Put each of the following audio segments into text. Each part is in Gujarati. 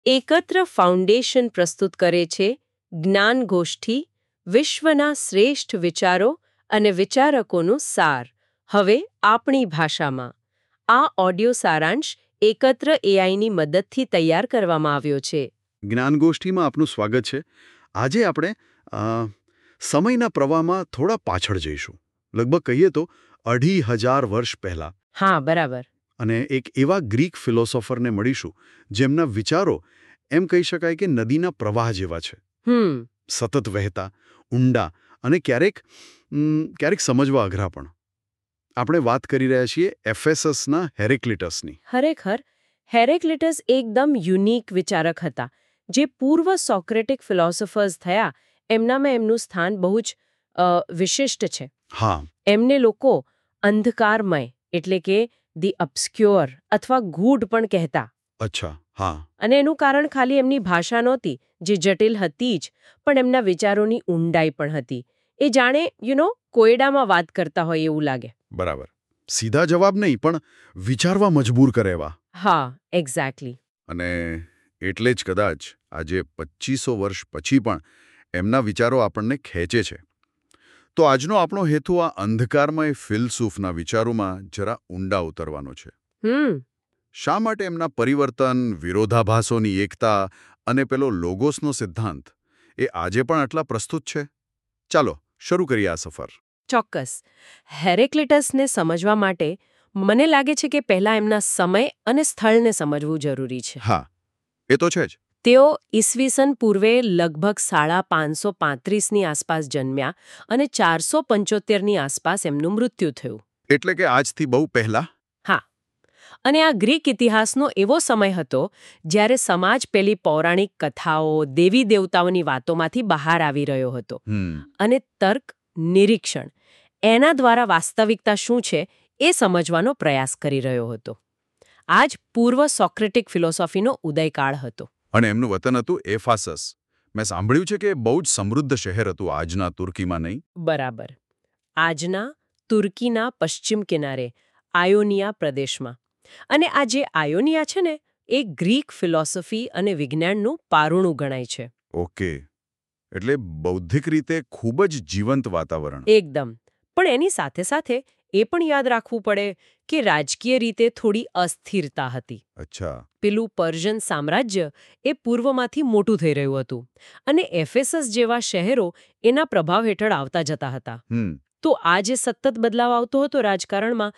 એકત્ર ફાઉન્ડેશન પ્રસ્તુત કરે છે જ્ઞાનગોષ્ઠી, વિશ્વના શ્રેષ્ઠ વિચારો અને વિચારકોનું સાર, હવે આપણી ભાષામાં. આ ઓડિયો સારાંશ એકત્ર એઆઈની મદદથી તૈયાર કરવામાં આવ્યો છે. જ્ઞાનગોષ્ઠીમાં આપનું સ્વાગત છે. આજે આપણે સમયના પ્રવાહમાં થોડા પાછળ જઈશું. લગભગ કહીએ તો 2500 વર્ષ પહેલા. હા, બરાબર. અને એક એવા ગ્રીક ફિલોસોફરને મળીશું જેમના વિચારો એમ કહી શકાય કે નદીના પ્રવાહ જેવા છે. સતત વહેતા, ઊંડા અને ક્યારેક સમજવા અઘરા પણ. આપણે વાત કરી રહ્યા છીએ એફેસસના હેરેક્લિટસની. ખરેખર હેરેક્લિટસ એકદમ યુનિક વિચારક હતા, જે પૂર્વ સોક્રેટિક ફિલોસોફર્સ થયા એમનામાં એમનું સ્થાન બહુ જ વિશિષ્ટ છે. હા. એમને લોકો અંધકારમય એટલે કે ધી અબ્સ્ક્યોર અથવા ગૂઢ પણ કહેતા. અચ્છા, હા. અને એનું કારણ ખાલી એમની ભાષા નહોતી, જે જટિલ હતી જ, પણ એમના વિચારોની ઊંડાઈ પણ હતી. એ જાણે કોયડામાં વાત કરતા હોય એવું લાગે. બરાબર. સીધા જવાબ નહીં, પણ વિચારવા મજબૂર કરે એવા. હા, એક્ઝેક્ટલી. અને એટલે જ કદાચ આજે 2500 વર્ષ પછી પણ એમના વિચારો આપણને ખેંચે છે. તો આજનો આપણો હેતુ આ અંધકારમય ફિલસૂફના વિચારોમાં જરા ઊંડા ઉતરવાનો છે. શા માટે એમના પરિવર્તન, વિરોધાભાસોની એકતા અને પેલો લોગોસનો સિદ્ધાંત એ આજે પણ આટલા પ્રસ્તુત છે? ચાલો શરૂ કરીએ આ સફર. ચોક્કસ. હેરેક્લિટસને સમજવા માટે મને લાગે છે કે પહેલા એમના સમય અને સ્થળને સમજવું જરૂરી છે. હા, એ તો છે જ. તેઓ ઈસવીસન પૂર્વે લગભગ 535ની આસપાસ જન્મ્યા અને 475ની આસપાસ એમનું મૃત્યુ થયું. એટલે કે આજથી બહુ પહેલા? હા. અને આ ગ્રીક ઇતિહાસનો એવો સમય હતો જ્યારે સમાજ પેલી પૌરાણિક કથાઓ, દેવી દેવતાઓની વાતોમાંથી બહાર આવી રહ્યો હતો. અને તર્ક, નિરીક્ષણ એના દ્વારા વાસ્તવિકતા શું છે એ સમજવાનો પ્રયાસ કરી રહ્યો હતો. આ જ પૂર્વ સોક્રેટિક ફિલોસોફીનો ઉદયકાળ હતો. અને એમનું વતન હતું એફાસસ. મેં સાંભળ્યું છે કે બહુ જ સમૃદ્ધ શહેર હતું આજના તુર્કીમાં, નહીં? બરાબર. આજના તુર્કીના પશ્ચિમ કિનારે આયોનિયા પ્રદેશમાં. અને આ જે આયોનિયા છે ને, એ ગ્રીક ફિલોસોફી અને વિજ્ઞાનનું પારુણું ગણાય છે. ઓકે. એટલે બૌદ્ધિક રીતે ખૂબ જ જીવંત વાતાવરણ. એકદમ. પણ એની સાથે સાથે એ પણ યાદ રાખવું પડે કે રાજકીય રીતે થોડી અસ્થિરતા હતી. અચ્છા. પેલું પર્શિયન સામ્રાજ્ય એ પૂર્વમાંથી મોટું થઈ રહ્યું હતું અને એફેસસ જેવા શહેરો એના પ્રભાવ હેઠળ આવતા જતા હતા. તો આ જે સતત બદલાવ આવતો હતો રાજકારણમાં,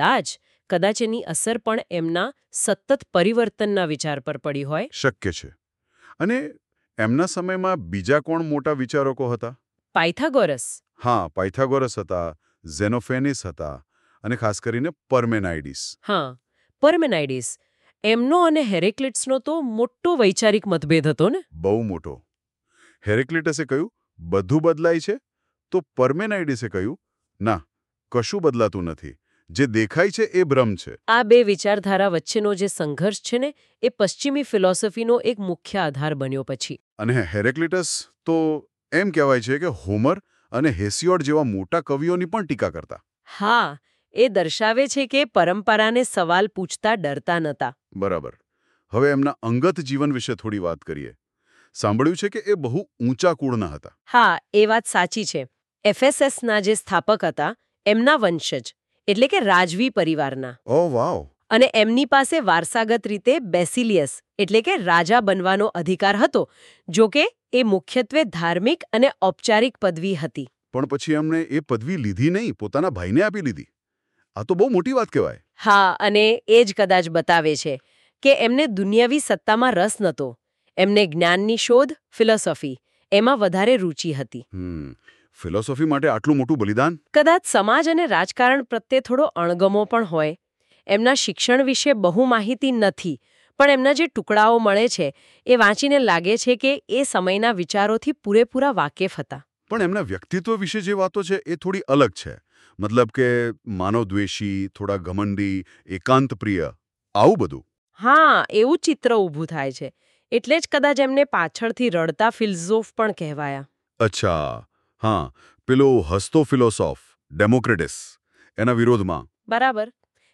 કદાચ એની અસર પણ એમના સતત પરિવર્તનના વિચાર પર પડી હોય. શક્ય છે. અને એમના સમયમાં બીજા કોણ મોટા વિચારકો હતા? પાયથાગોરસ. હા, પાયથાગોરસ હતા, ઝેનોફેનિસ હતા અને ખાસ કરીને પરમેનાઇડિસ. હા, પરમેનાઇડિસ. એમનો અને હેરેક્લિટસનો તો મોટો વૈચારિક મતભેદ હતો ને. બહુ મોટો. હેરેક્લિટસે કહ્યું બધું બદલાય છે, તો પરમેનાઇડિસે કહ્યું ના, કશું બદલાતું નથી, જે દેખાય છે એ ભ્રમ છે. આ બે વિચારધારા વચ્ચેનો જે સંઘર્ષ છે ને, એ પશ્ચિમી ફિલોસોફીનો એક મુખ્ય આધાર બન્યો પછી. અને હેરેક્લિટસ તો એમ કહેવાય છે કે હોમર અને હેસિયોડ જેવા મોટા કવિઓની પણ ટીકા કરતા. હા, એ દર્શાવે છે કે પરંપરાને સવાલ પૂછતા ડરતા નહોતા. બરાબર. હવે એમના અંગત જીવન વિશે થોડી વાત કરીએ. સાંભળ્યું છે કે એ બહુ ઊંચા કુળના હતા. હા, એ વાત સાચી છે. એફેસસના જે સ્થાપક હતા એમના વંશજ, એટલે કે રાજવી પરિવારના. ઓહ વાવ. અને એમની પાસે વારસાગત રીતે બેસિલિયસ એટલે કે રાજા બનવાનો અધિકાર હતો. જોકે એ મુખ્યત્વે ધાર્મિક અને ઔપચારિક પદવી હતી. પણ પછી એમણે એ પદવી લીધી નહીં, પોતાના ભાઈને આપી લીધી. આ તો બહુ મોટી વાત કહેવાય. હા, અને એ જ કદાચ બતાવે છે કે એમને દુનિયાવી સત્તામાં રસ નહોતો. એમને જ્ઞાનની શોધ, ફિલોસોફી એમાં વધારે રુચિ હતી. ફિલોસોફી માટે આટલું મોટું બલિદાન? કદાચ સમાજ અને રાજકારણ પ્રત્યે થોડો અણગમો પણ હોય. એમના શિક્ષણ વિશે બહુ માહિતી નથી, પણ એમના જે ટુકડાઓ મળે છે એ વાંચીને લાગે છે કે એ સમયના વિચારોથી પૂરેપૂરા વાકેફ હતા. પણ એમના વ્યક્તિત્વ વિશે જે વાતો છે એ થોડી અલગ છે. મતલબ કે માનવદ્વેષી, થોડા ઘમંડી, એકાંતપ્રિય, આવું બધું. હા, એવું ચિત્ર ઊભું થાય છે. એટલે જ કદાચ એમને પાછળથી રડતા ફિલસૂફ પણ કહેવાયા. અચ્છા. હા, પેલો હસતો ફિલોસોફ ડેમોક્રિટસ એના વિરોધમાં. બરાબર.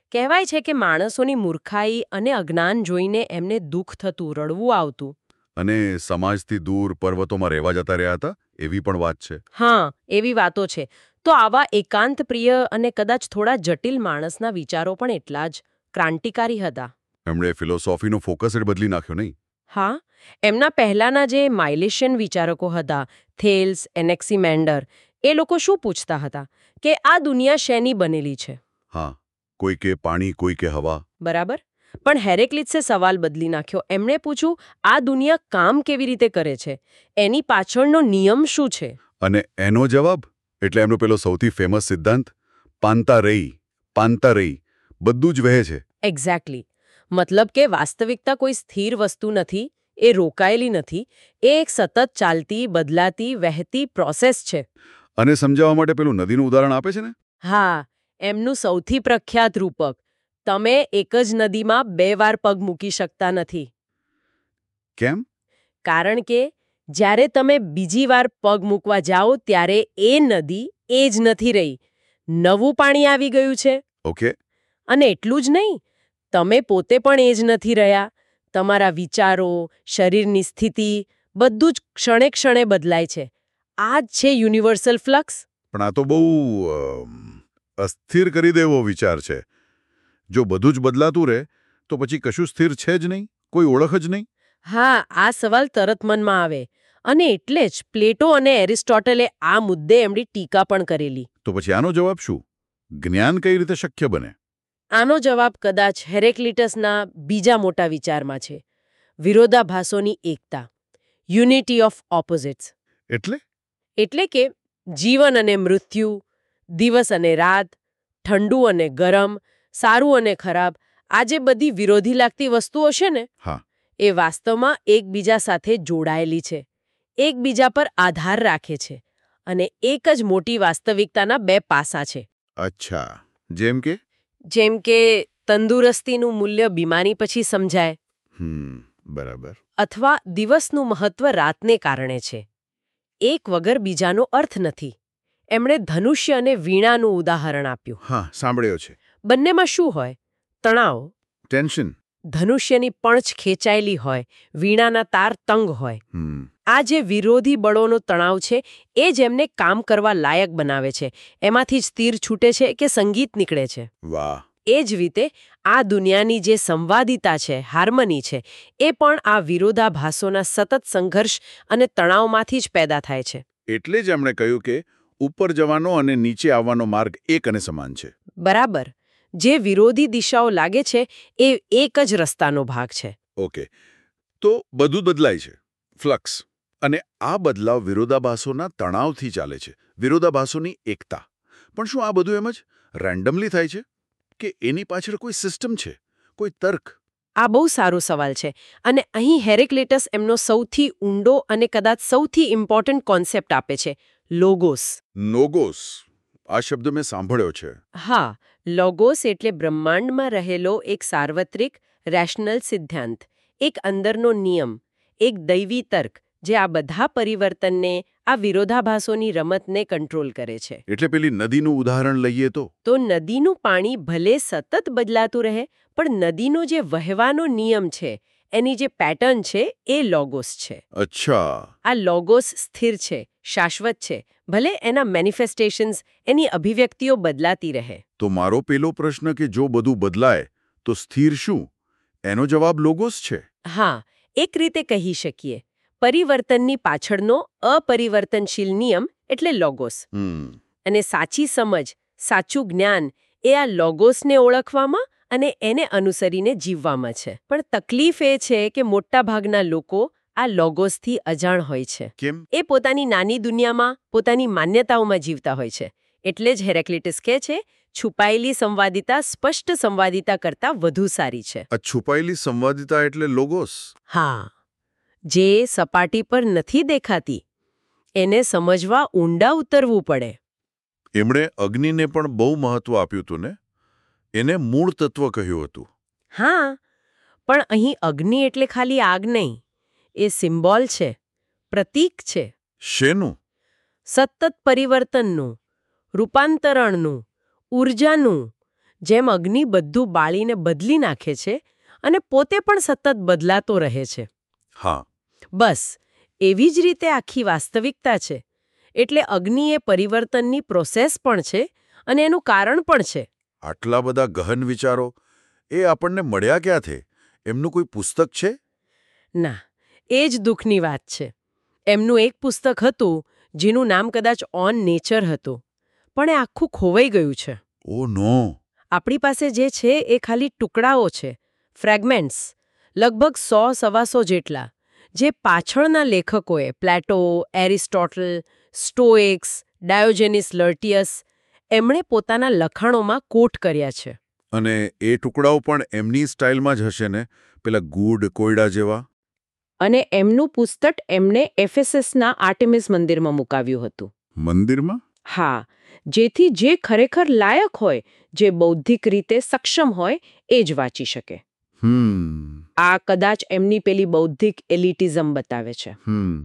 કહેવાય છે કે માણસોની મૂર્ખાઈ અને અજ્ઞાન જોઈને એમને દુઃખ થતું, રડવું આવતું. અને સમાજથી દૂર પર્વતોમાં રહેવા જતા રહ્યા હતા એવી પણ વાત છે. હા, એવી વાતો છે. તો આવા એકાંત પ્રિય અને કદાચ થોડા જટિલ માણસના વિચારો પણ એટલા જ ક્રાંતિકારી હતા. એમણે ફિલોસોફીનો ફોકસ જ બદલી નાખ્યો નહીં? હા, એમના પહેલાના જે માઇલેશિયન વિચારકો હતા, થેલ્સ, એનેક્સિમેન્ડર, એ લોકો શું પૂછતા હતા કે આ દુનિયા શેની બનેલી છે? હા, કોઈ કે પાણી, કોઈ કે હવા. બરાબર. પણ હેરેક્લિટ્સે સવાલ બદલી નાખ્યો. એમણે પૂછ્યું, આ દુનિયા કામ કેવી રીતે કરે છે? એની પાછળનો નિયમ શું છે? અને એનો જવાબ એટલે એમનો પેલો સૌથી ફેમસ સિદ્ધાંત, પાંતા રહી, બધું જ વહે છે. એક્ઝેક્ટલી. મતલબ કે વાસ્તવિકતા કોઈ સ્થિર વસ્તુ નથી, એ રોકાયેલી નથી, એ એક સતત ચાલતી, બદલાતી, વહેતી પ્રોસેસ છે. અને સમજાવવા માટે પેલું નદીનું ઉદાહરણ આપે છે ને? હા, એમનું સૌથી પ્રખ્યાત રૂપક. તમે એક જ નદીમાં 2 વાર પગ મૂકી શકતા નથી. કેમ? કારણ કે જ્યારે તમે બીજી વાર પગ મૂકવા જાઓ ત્યારે એ નદી એ જ નથી રહી. નવું પાણી આવી ગયું છે. ઓકે. અને એટલું જ નહીં, તમે પોતે પણ એ જ નથી રહ્યા. તમારા વિચારો, શરીરની સ્થિતિ, બધું જ ક્ષણે ક્ષણે બદલાય છે. આ જ છે યુનિવર્સલ ફ્લક્સ. પણ આ તો બહુ અસ્થિર કરી દેવો વિચાર છે. જો બધું જ બદલાતું રહે તો પછી કશું સ્થિર છે જ નહીં, કોઈ ઓળખ જ નહીં. હા, આ સવાલ તરત મનમાં આવે. અને એટલે જ પ્લેટો અને એરિસ્ટોટલે આ મુદ્દે એમની ટીકા પણ કરેલી. તો પછી આનો જવાબ શું? જ્ઞાન કઈ રીતે શક્ય બને? આનો જવાબ કદાચ હેરેક્લિટસના બીજા મોટા વિચારમાં છે. વિરોધાભાસોની એકતા. Unity of opposites. એટલે કે જીવન અને મૃત્યુ, દિવસ અને રાત, ઠંડુ અને ગરમ, સારું અને ખરાબ, આ જે બધી વિરોધી લાગતી વસ્તુઓ છે ને, હા, એ વાસ્તવમાં એકબીજા સાથે જોડાયેલી છે, એકબીજા પર આધાર રાખે છે અને એક જ મોટી વાસ્તવિકતાના 2 પાસા છે. અચ્છા. જેમ કે તંદુરસ્તીનું મૂલ્ય બીમારી પછી સમજાય. બરાબર. અથવા દિવસનું મહત્વ રાતને કારણે છે. એક વગર બીજાનો અર્થ નથી. એમણે ધનુષ્ય અને વીણાનું ઉદાહરણ આપ્યું. હા, સાંભળ્યો છે. બંનેમાં શું હોય? તણાવ. ટેન્શન. ધનુષ્યની પણછ ખેંચાયેલી હોય, વીણાના તાર તંગ હોય. આ જે વિરોધી બળોનો તણાવ છે એ જ એમને કામ કરવા લાયક બનાવે છે. એમાંથી જ તીર છૂટે છે કે સંગીત નીકળે છે. વાહ. એ જ રીતે આ દુનિયાની જે સંવાદિતા છે, હાર્મની છે, એ પણ આ વિરોધાભાસોના સતત સંઘર્ષ અને તણાવમાંથી જ પેદા થાય છે. એટલે જ એમણે કહ્યું કે ઉપર જવાનો અને નીચે આવવાનો માર્ગ એક અને સમાન છે. બરાબર. જે વિરોધી દિશાઓ લાગે છે એ એક જ રસ્તાનો ભાગ છે. ઓકે. તો બધું બદલાય છે. ફ્લક્સ. અને આ બદલાવ વિરોધાભાસોના તણાવથી ચાલે છે, વિરોધાભાસોની એકતા. પણ શું આ બધું એમ જ રેન્ડમલી થાય છે કે એની પાછળ કોઈ સિસ્ટમ છે, કોઈ તર્ક? આ બહુ સારો સવાલ છે અને અહીં હેરેક્લિટસ એમનો સૌથી ઊંડો અને કદાચ સૌથી ઇમ્પોર્ટન્ટ કોન્સેપ્ટ આપે છે, લોગોસ. લોગોસ. આ શબ્દ મેં સાંભળ્યો છે. હા, લોગોસ એટલે બ્રહ્માંડમાં રહેલો એક સાર્વત્રિક રેશનલ સિદ્ધાંત, એક અંદરનો નિયમ, એક દૈવી તર્ક જે આ બધા પરિવર્તનને, આ વિરોધાભાસોની રમતને કંટ્રોલ કરે છે. એટલે પેલી નદીનું ઉદાહરણ લઈએ તો નદીનું પાણી ભલે સતત બદલાતું રહે, પણ નદીનો જે વહેવાનો નિયમ છે, એની જે પેટર્ન છે, એ લોગોસ છે. અચ્છા. આ લોગોસ સ્થિર છે, શાશ્વત છે, ભલે એના મેનિફેસ્ટેશન્સ, એની અભિવ્યક્તિઓ બદલાતી રહે. તો મારો પેલો પ્રશ્ન કે જો બધું બદલાય તો સ્થિર શું? એનો જવાબ લોગોસ છે. હા, એક રીતે કહી શકીએ. પરિવર્તનની પાછળનો અપરિવર્તનશીલ નિયમ એટલે લોગોસ. અને સાચી સમજ, સાચું જ્ઞાન એ આ લોગોસને ઓળખવામાં અને એને અનુસરીને જીવવામાં છે. પણ તકલીફ એ છે કે મોટાભાગના લોકો આ લોગોસથી અજાણ હોય છે. કેમ? એ પોતાની નાની દુનિયામાં, પોતાની માન્યતાઓમાં જીવતા હોય છે. એટલે જ હેરેક્લિટસ કહે છે, છુપાયેલી સંવાદિતા સ્પષ્ટ સંવાદિતા કરતાં વધુ સારી છે. આ છુપાયેલી સંવાદિતા એટલે લોગોસ? હા. જે સપાટી પર નથી દેખાતી, એને સમજવા ઊંડા ઉતરવું પડે. એમણે અગ્નિને પણ બહુ મહત્વ આપ્યું હતું ને? એને મૂળ તત્વ કહ્યું હતું. હા, પણ અહીં અગ્નિ એટલે ખાલી આગ નહીં. એ સિમ્બોલ છે, પ્રતીક છે. શેનું? સતત પરિવર્તનનું, રૂપાંતરણનું, ઊર્જાનું. જેમ અગ્નિ બધું બાળીને બદલી નાખે છે અને પોતે પણ સતત બદલાતો રહે છે. હા. બસ એવી જ રીતે આખી વાસ્તવિકતા છે. એટલે અગ્નિ એ પરિવર્તનની પ્રોસેસ પણ છે અને એનું કારણ પણ છે. આટલા બધા ગહન વિચારો એ આપણને મળ્યા ક્યાંથી? એમનું કોઈ પુસ્તક છે? ના, એ જ દુઃખની વાત છે. એમનું એક પુસ્તક હતું જેનું નામ કદાચ ઓન નેચર હતું, પણ એ આખું ખોવાઈ ગયું છે. ઓ નો. આપણી પાસે જે છે એ ખાલી ટુકડાઓ છે, ફ્રેગમેન્ટ્સ, લગભગ 100-125 જેટલા, જે પાછળના લેખકોએ પ્લેટો, એરિસ્ટોટલ, સ્ટોઇક્સ, ડાયોજેનિસ લર્ટિયસ એમણે પોતાના લખાણોમાં કોટ કર્યા છે. અને એ ટુકડાઓ પણ એમની સ્ટાઇલમાં જ હશે ને, પેલા ગૂઢ કોયડા જેવા? અને એમનું પુસ્તક એમણે એફેસસના આર્ટેમિસ મંદિરમાં મુકાવ્યું હતું. મંદિરમાં? હા, જેથી જે ખરેખર લાયક હોય, જે બૌદ્ધિક રીતે સક્ષમ હોય, એ જ વાંચી શકે. આ કદાચ એમની પેલી બૌદ્ધિક એલિટિઝમ બતાવે છે.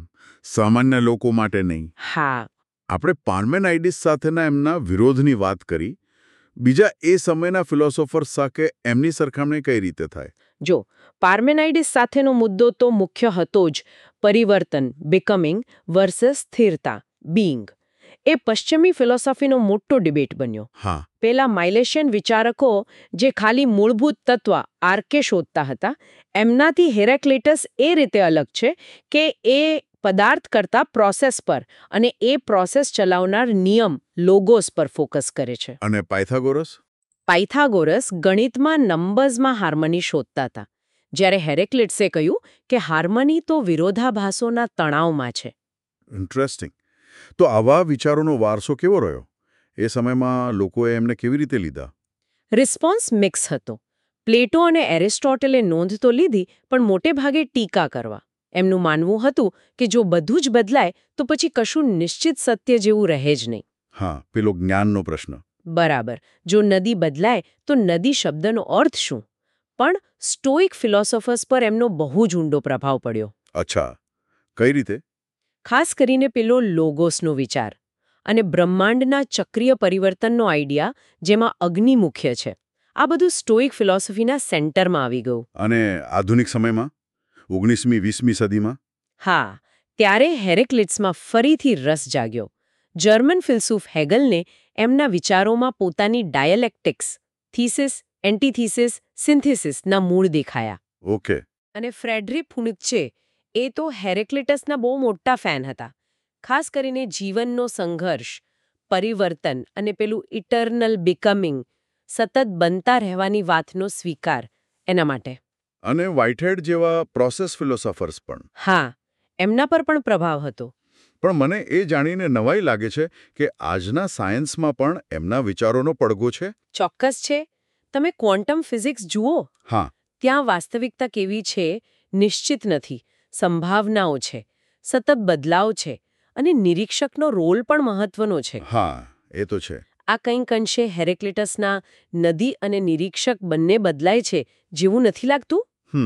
સામાન્ય લોકો માટે નહીં. હા. આપણે પાર્મેનાઇડિસ સાથેના એમના વિરોધની વાત કરી. બીજા એ સમયના ફિલોસોફર્સ સાથે એમની સરખામણી કઈ રીતે થાય? જો, પાર્મેનાઇડિસ સાથેનો મુદ્દો તો મુખ્ય હતો જ પરિવર્તન, બીકમિંગ વર્સસ સ્થિરતા, બીઇંગ. એ પશ્ચિમી ફિલોસોફીનો મોટો ડિબેટ બન્યો. હા. પેલા માઇલેશિયન વિચારકો જે ખાલી મૂળભૂત તત્વ આર્કે શોધતા હતા, એમનાથી હેરાક્લિટસ એ રીતે અલગ છે કે એ પદાર્થ કરતા પ્રોસેસ પર અને એ પ્રોસેસ ચલાવનાર નિયમ લોગોસ પર ફોકસ કરે છે. અને પાયથાગોરસ? પાયથાગોરસ ગણિતમાં નંબર્સમાં હાર્મની શોધતા હતા, જ્યારે હેરેક્લિટસે કહ્યું કે હાર્મની તો વિરોધાભાસોના તણાવમાં છે. ઇન્ટરેસ્ટિંગ. તો આવા વિચારોનો વારસો કેવો રહ્યો? એ સમયમાં લોકોએ એમને કેવી રીતે લીધા? રિસ્પોન્સ મિક્સ હતો. પ્લેટો અને એરિસ્ટોટલે નોંધ તો લીધી, પણ મોટે ભાગે ટીકા કરવા. એમનું માનવું હતું કે જો બધું જ બદલાય તો પછી કશું નિશ્ચિત સત્ય જેવું રહે જ નહીં. હા, પેલો જ્ઞાનનો પ્રશ્ન. બરાબર. જો નદી બદલાય તો નદી શબ્દનો અર્થ શું? પણ સ્ટોઇક ફિલોસોફર્સ પર એમનો બહુ જ ઊંડો પ્રભાવ પડ્યો. અચ્છા, કઈ રીતે? ખાસ કરીને પેલો લોગોસનો વિચાર અને બ્રહ્માંડના ચક્રીય પરિવર્તનનો આઈડિયા, જેમાં અગ્નિ મુખ્ય છે. આ બધું સ્ટોઇક ફિલોસોફીના સેન્ટરમાં આવી ગયું. અને આધુનિક સમયમાં 19મી-20મી સદીમાં? હા, ત્યારે હેરેક્લિટ્સમાં ફરીથી રસ જાગ્યો. જર્મન ફિલસૂફ હેગલને એમના વિચારોમાં પોતાની ડાયલેક્ટિક્સ, થીસિસ, એન્ટીથીસિસ, સિન્થેસિસના મૂળ દેખાયા. ઓકે. અને ફ્રેડરિક નીત્શે એ તો હેરેક્લિટસના બહુ મોટા ફેન હતા. ખાસ કરીને જીવનનો સંઘર્ષ, પરિવર્તન અને પેલું ઇટર્નલ બીકમિંગ, સતત બનતા રહેવાની વાતનો સ્વીકાર એના માટે. અને વ્હાઇટહેડ જેવા પ્રોસેસ ફિલોસોફર્સ પણ? હા, એમના પર પણ પ્રભાવ હતો. પણ મને એ જાણીને નવાઈ લાગે છે કે આજના સાયન્સમાં પણ એમના વિચારોનો પડઘો છે. ચોક્કસ છે. તમે ક્વોન્ટમ ફિઝિક્સ જુઓ. હા. ત્યાં વાસ્તવિકતા કેવી છે નિશ્ચિત નથી, સંભાવનાઓ છે, સતત બદલાવ છે અને નિરીક્ષકનો રોલ પણ મહત્વનો છે. હા, એ તો છે. આ કંઈક અંશે હેરેક્લિટસના નદી અને નિરીક્ષક બંને બદલાય છે જેવું નથી લાગતું?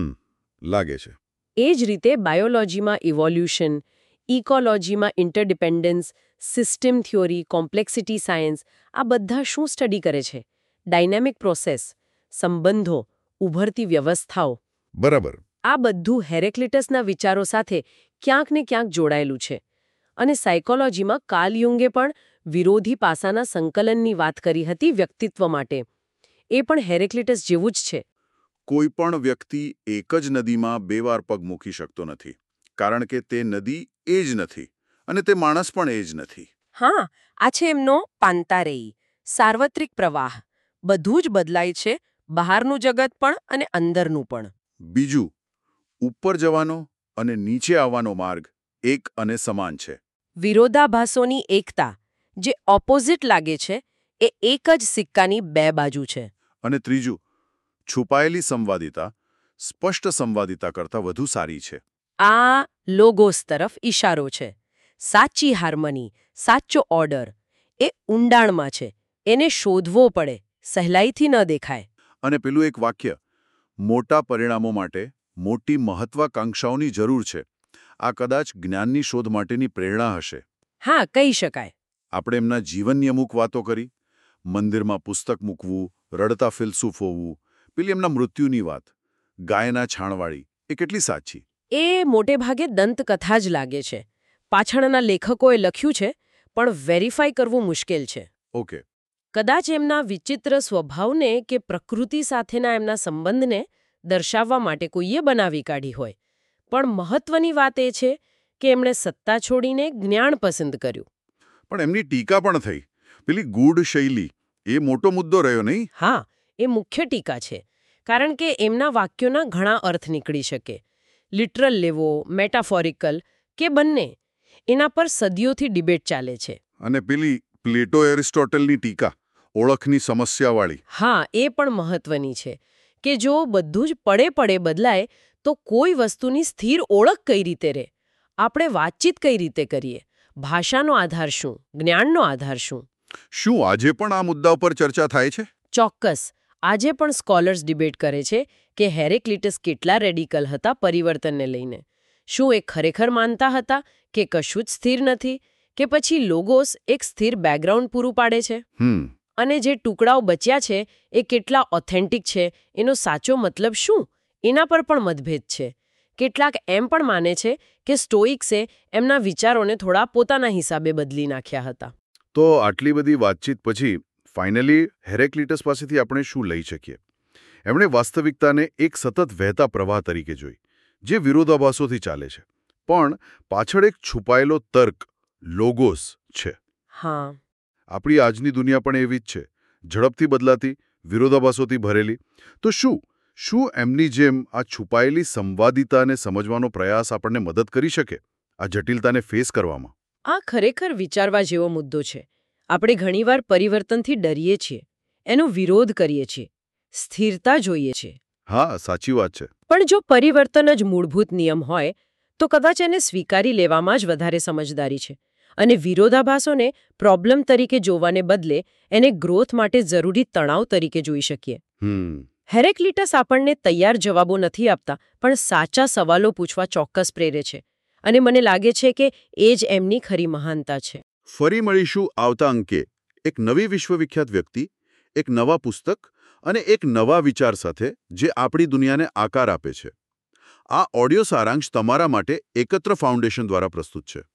લાગે છે. એ જ રીતે બાયોલોજીમાં ઇવોલ્યુશન, ઇકોલોજીમાં interdependence, system theory, complexity science, આ બધા શું સ્ટડી કરે છે? ડાયનેમિક પ્રોસેસ, સંબંધો, ઉભરતી વ્યવસ્થાઓ. બરાબર. આ બધું હેરેક્લિટસના વિચારો સાથે ક્યાંક ને ક્યાંક જોડાયેલું છે. અને સાયકોલોજીમાં કાર્લ યુંગે પણ વિરોધી પાસાના સંકલનની વાત કરી હતી વ્યક્તિત્વ માટે. એ પણ હેરેક્લિટસ જેવું જ છે. કોઈ પણ વ્યક્તિ એક જ નદીમાં 2 વાર પગ મૂકી શકતો નથી, કારણ કે તે નદી એ જ નથી અને તે માણસ પણ એ જ નથી. હા, આ છે એમનો પાંતારેય, સાર્વત્રિક પ્રવાહ. બધું જ બદલાય છે, બહારનું જગત પણ અને અંદરનું પણ. બીજું, ઉપર જવાનો અને નીચે આવવાનો માર્ગ એક અને સમાન છે. વિરોધાભાસોની એકતા, જે ઓપોઝિટ લાગે છે, એ એક જ સિક્કાની 2 બાજુ છે. અને ત્રીજું, છુપાયેલી સંવાદિતા સ્પષ્ટ સંવાદિતા કરતાં વધુ સારી છે. આ લોગોસ તરફ ઈશારો છે. સાચી હાર્મની, સાચો ઓર્ડર એ ઊંડાણમાં છે. એને શોધવો પડે, સહેલાઈથી ન દેખાય. અને પેલું એક વાક્ય, મોટા પરિણામો માટે મોટી મહત્વાકાંક્ષાઓની જરૂર છે. આ કદાચ જ્ઞાનની શોધ માટેની પ્રેરણા હશે. હા, કહી શકાય. આપણે એમના જીવનની અમુક વાતો કરી. મંદિરમાં પુસ્તક મૂકવું, રડતા ફિલસૂફ હોવું, પેલી એમના મૃત્યુની વાત, ગાયના છાણવાળી, એ કેટલી સાચી? એ મોટે ભાગે દંતકથા જ લાગે છે. પાછળના લેખકોએ લખ્યું છે, પણ વેરીફાઈ કરવું મુશ્કેલ છે. ઓકે. કદાચ એમના વિચિત્ર સ્વભાવને કે પ્રકૃતિ સાથેના એમના સંબંધને દર્શાવવા માટે કોઈએ બનાવી કાઢી હોય. પણ મહત્વની વાત એ છે કે એમણે સત્તા છોડીને જ્ઞાન પસંદ કર્યું. પણ એમની ટીકા પણ થઈ. પેલી ગૂઢ શૈલી, એ મોટો મુદ્દો રહ્યો નહીં? હા, એ મુખ્ય ટીકા છે. કારણ કે એમના વાક્યોના ઘણા અર્થ નીકળી શકે. લિટરલ લેવો, મેટાફોરિકલ કે બંને, એના પર સદીઓથી ડિબેટ ચાલે છે. અને પેલી પ્લેટો એરિસ્ટોટલની ટીકા, ઓળખની સમસ્યાવાળી. હા, એ પણ મહત્વની છે કે જો બધું જ પડે બદલાય તો કોઈ વસ્તુની સ્થિર ઓળખ કઈ રીતે રહે? આપણે વાતચીત કઈ રીતે કરીએ? ભાષાનો આધાર શું? જ્ઞાનનો આધાર શું? શું આજે પણ આ મુદ્દા પર ચર્ચા થાય છે? ચોક્કસ. આજે પણ સ્કોલર્સ ડિબેટ કરે છે કે હેરેક્લિટસ કેટલા રેડિકલ હતા પરિવર્તનને લઈને. શું એ ખરેખર માનતા હતા કે કશું જ સ્થિર નથી, કે પછી લોગોસ એક સ્થિર બેકગ્રાઉન્ડ પૂરું પાડે છે? અને જે ટુકડાઓ બચ્યા છે એ કેટલા ઓથેન્ટિક છે, એનો સાચો મતલબ શું, એના પર પણ મતભેદ છે. કેટલાક એમ પણ માને છે કે સ્ટોઇક્સે એમના વિચારોને થોડા પોતાના હિસાબે બદલી નાખ્યા હતા. તો આટલી બધી વાતચીત પછી ફાઇનલી હેરેક્લિટસ પાસેથી આપણે શું લઈ શકીએ? એમણે વાસ્તવિકતાને એક સતત વહેતા પ્રવાહ તરીકે જોઈ, જે વિરોધાભાસોથી ચાલે છે. પણ પાછળ એક છુપાયેલો તર્ક, લોગોસ, છે. હા. આપણી આજની દુનિયા પણ એવી જ છે, ઝડપથી બદલાતી, વિરોધાભાસોથી ભરેલી. તો શું એમની જેમ આ છુપાયેલી સંવાદિતાને સમજવાનો પ્રયાસ આપણને મદદ કરી શકે આ જટિલતાને ફેસ કરવામાં? આ ખરેખર વિચારવા જેવો મુદ્દો છે. આપણે ઘણીવાર પરિવર્તનથી ડરીએ છીએ, એનો વિરોધ કરીએ છીએ, સ્થિરતા જોઈએ છીએ. હા, સાચી વાત છે. પણ જો પરિવર્તન જ મૂળભૂત નિયમ હોય તો કદાચ એને સ્વીકારી લેવામાં જ વધારે સમજદારી છે. અને વિરોધાભાસોને પ્રોબ્લેમ તરીકે જોવાને બદલે એને ગ્રોથ માટે જરૂરી તણાવ તરીકે જોઈ શકીએ. હેરેક્લિટસ આપણને તૈયાર જવાબો નથી આપતા, પણ સાચા સવાલો પૂછવા ચોક્કસ પ્રેરે છે. અને મને લાગે છે કે એ જ એમની ખરી મહાનતા છે. ફરી મળીશું આવતા અંકે એક નવી વિશ્વવિખ્યાત વ્યક્તિ, એક નવા પુસ્તક અને એક નવા વિચાર સાથે જે આપણી દુનિયાને આકાર આપે છે. આ ઓડિયો સારાંશ તમારા માટે એકત્ર ફાઉન્ડેશન દ્વારા પ્રસ્તુત છે.